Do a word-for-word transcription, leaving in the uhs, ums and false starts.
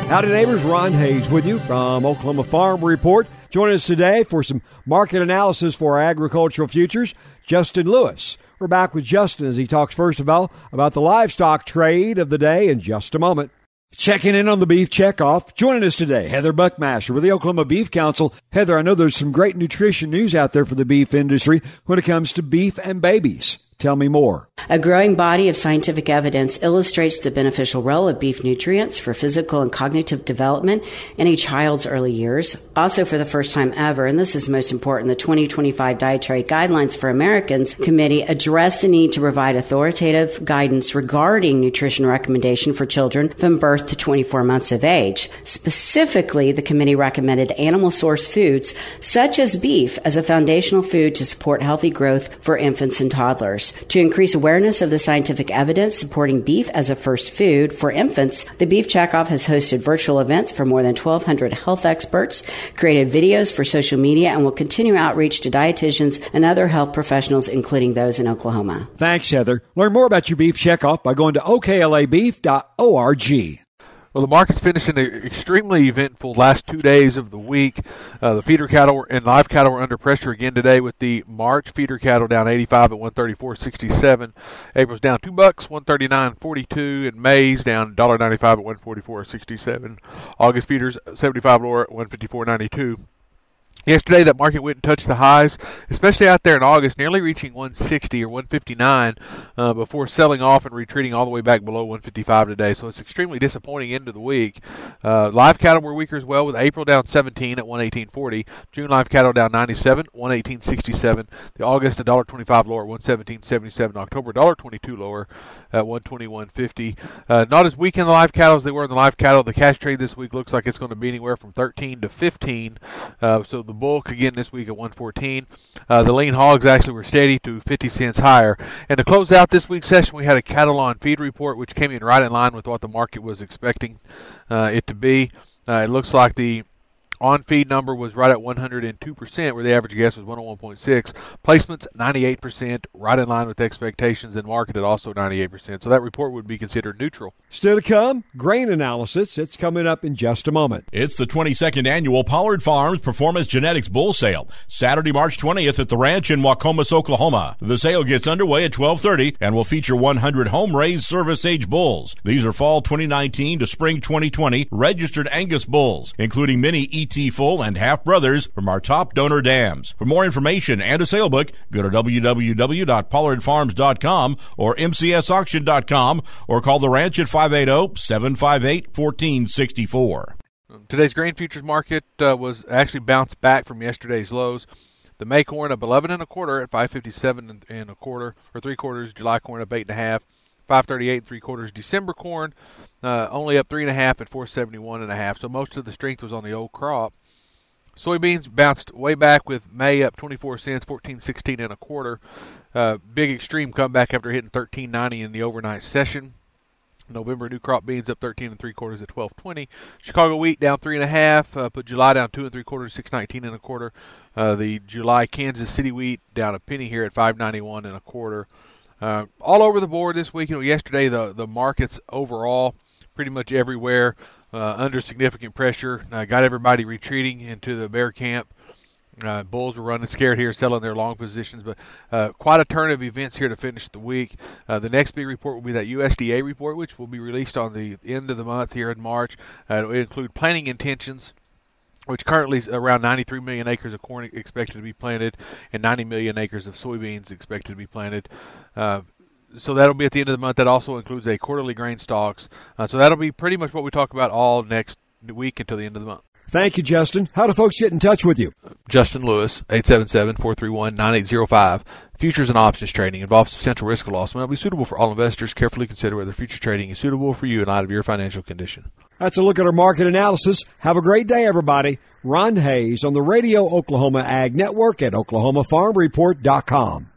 Howdy neighbors, Ron Hayes with you from Oklahoma Farm Report. Joining us today for some market analysis for our agricultural futures, Justin Lewis. We're back with Justin as he talks first of all about the livestock trade of the day in just a moment. Checking in on the beef checkoff. Joining us today, Heather Buckmaster with the Oklahoma Beef Council. Heather, I know there's some great nutrition news out there for the beef industry when it comes to beef and babies. Tell me more. A growing body of scientific evidence illustrates the beneficial role of beef nutrients for physical and cognitive development in a child's early years. Also, for the first time ever, and this is most important, the twenty twenty-five Dietary Guidelines for Americans Committee addressed the need to provide authoritative guidance regarding nutrition recommendation for children from birth to twenty-four months of age. Specifically, the committee recommended animal source foods such as beef as a foundational food to support healthy growth for infants and toddlers. To increase awareness of the scientific evidence supporting beef as a first food for infants, the Beef Checkoff has hosted virtual events for more than twelve hundred health experts, created videos for social media, and will continue outreach to dietitians and other health professionals, including those in Oklahoma. Thanks, Heather. Learn more about your Beef Checkoff by going to O K L A beef dot org. Well, the market's finishing an extremely eventful last two days of the week. Uh, the feeder cattle and live cattle were under pressure again today, with the March feeder cattle down eighty-five at one thirty-four sixty-seven. April's down two bucks, one thirty-nine forty-two, and May's down one ninety-five at one forty-four sixty-seven. August feeders seventy-five lower at one fifty-four ninety-two. Yesterday, that market went and touched the highs, especially out there in August, nearly reaching one sixty or one fifty-nine uh, before selling off and retreating all the way back below one fifty-five today. So it's extremely disappointing end of the week. Uh, live cattle were weaker as well, with April down seventeen at one eighteen forty. June live cattle down ninety-seven, one eighteen sixty-seven. The August one twenty-five lower at one seventeen seventy-seven. October one twenty-two lower at one twenty-one fifty. Uh, not as weak in the live cattle as they were in the live cattle. The cash trade this week looks like it's going to be anywhere from thirteen to fifteen. Uh, so the bulk again this week at one fourteen. Uh, the lean hogs actually were steady to fifty cents higher. And to close out this week's session, we had a cattle on feed report, which came in right in line with what the market was expecting uh, it to be. Uh, it looks like the on-feed number was right at one hundred two percent, where the average guess was one oh one point six. Placements, ninety-eight percent, right in line with expectations, and market at also ninety-eight percent. So that report would be considered neutral. Still to come, grain analysis. It's coming up in just a moment. It's the twenty-second annual Pollard Farms Performance Genetics Bull Sale, Saturday, March twentieth at the ranch in Waukomis, Oklahoma. The sale gets underway at twelve thirty and will feature one hundred home-raised service-age bulls. These are fall twenty nineteen to spring twenty twenty registered Angus bulls, including many E T full and half brothers from our top donor dams. For more information and a sale book, go to w w w dot pollard farms dot com or m c s auction dot com or call the ranch at five eight zero, seven five eight, one four six four. Today's grain futures market uh, was actually bounced back from yesterday's lows. The May corn up eleven and a quarter at five fifty-seven and a quarter or three quarters. July corn up eight and a half, five thirty-eight and three quarters. December corn uh, only up three and a half at four seventy-one and a half. So most of the strength was on the old crop. Soybeans bounced way back, with May up twenty-four cents, fourteen sixteen and a quarter. Uh, big extreme comeback after hitting thirteen ninety in the overnight session. November new crop beans up thirteen and three quarters at twelve twenty. Chicago wheat down three and a half. Uh, put July down two and three quarters, six nineteen and a quarter. Uh, the July Kansas City wheat down a penny here at five ninety-one and a quarter. Uh, all over the board this week. You know, yesterday the the markets overall, pretty much everywhere, uh, under significant pressure. Uh, got everybody retreating into the bear camp. Uh, bulls were running scared here, selling their long positions, but uh, quite a turn of events here to finish the week. Uh, the next big report will be that U S D A report, which will be released on the end of the month here in March. Uh, it'll include planting intentions, which currently is around ninety-three million acres of corn expected to be planted and ninety million acres of soybeans expected to be planted. Uh, so that'll be at the end of the month. That also includes a quarterly grain stocks. Uh, so that'll be pretty much what we talk about all next week until the end of the month. Thank you, Justin. How do folks get in touch with you? Justin Lewis, eight seven seven, four three one, nine eight zero five. Futures and options trading involves substantial risk of loss and will be suitable for all investors. Carefully consider whether future trading is suitable for you in light of your financial condition. That's a look at our market analysis. Have a great day, everybody. Ron Hayes on the Radio Oklahoma Ag Network at oklahoma farm report dot com.